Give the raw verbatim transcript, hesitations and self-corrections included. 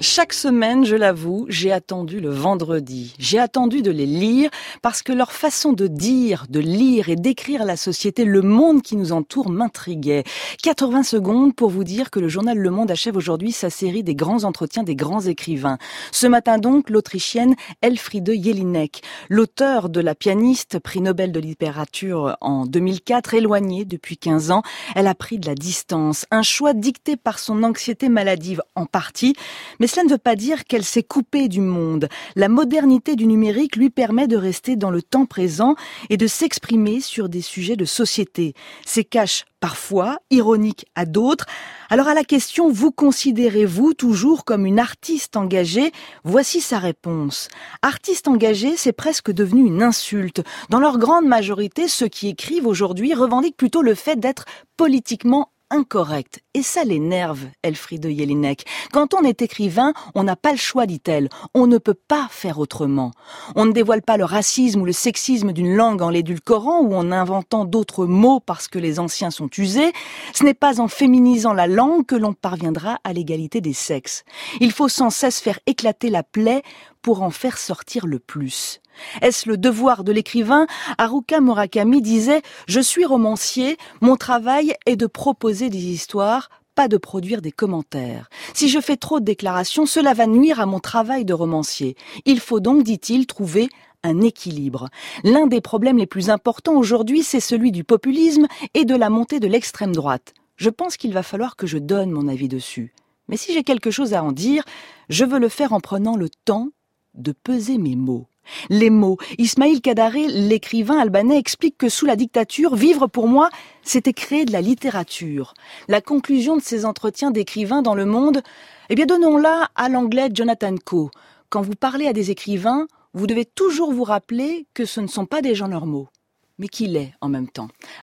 Chaque semaine, je l'avoue, j'ai attendu le vendredi. J'ai attendu de les lire parce que leur façon de dire, de lire et d'écrire la société, le monde qui nous entoure m'intriguait. quatre-vingts secondes pour vous dire que le journal Le Monde achève aujourd'hui sa série des grands entretiens des grands écrivains. Ce matin donc, l'Autrichienne Elfriede Jelinek, l'auteur de La pianiste, prix Nobel de littérature en deux mille quatre, éloignée depuis quinze ans, elle a pris de la distance. Un choix dicté par son anxiété maladive en partie, mais cela ne veut pas dire qu'elle s'est coupée du monde. La modernité du numérique lui permet de rester dans le temps présent et de s'exprimer sur des sujets de société. C'est cache parfois, ironique à d'autres. Alors à la question, vous considérez-vous toujours comme une artiste engagée ? Voici sa réponse. Artiste engagée, c'est presque devenu une insulte. Dans leur grande majorité, ceux qui écrivent aujourd'hui revendiquent plutôt le fait d'être politiquement incorrect. Et ça l'énerve, Elfriede Jelinek. Quand on est écrivain, on n'a pas le choix, dit-elle. On ne peut pas faire autrement. On ne dévoile pas le racisme ou le sexisme d'une langue en l'édulcorant ou en inventant d'autres mots parce que les anciens sont usés. Ce n'est pas en féminisant la langue que l'on parviendra à l'égalité des sexes. Il faut sans cesse faire éclater la plaie pour en faire sortir le plus. Est-ce le devoir de l'écrivain ? Haruka Murakami disait « Je suis romancier, mon travail est de proposer des histoires, pas de produire des commentaires. Si je fais trop de déclarations, cela va nuire à mon travail de romancier. Il faut donc, dit-il, trouver un équilibre. L'un des problèmes les plus importants aujourd'hui, c'est celui du populisme et de la montée de l'extrême droite. Je pense qu'il va falloir que je donne mon avis dessus. Mais si j'ai quelque chose à en dire, je veux le faire en prenant le temps de peser mes mots. Les mots. Ismail Kadare, l'écrivain albanais, explique que sous la dictature, vivre pour moi, c'était créer de la littérature. La conclusion de ces entretiens d'écrivains dans le monde, eh bien donnons-la à l'anglais Jonathan Coe. Quand vous parlez à des écrivains, vous devez toujours vous rappeler que ce ne sont pas des gens normaux, mais qu'il est en même temps.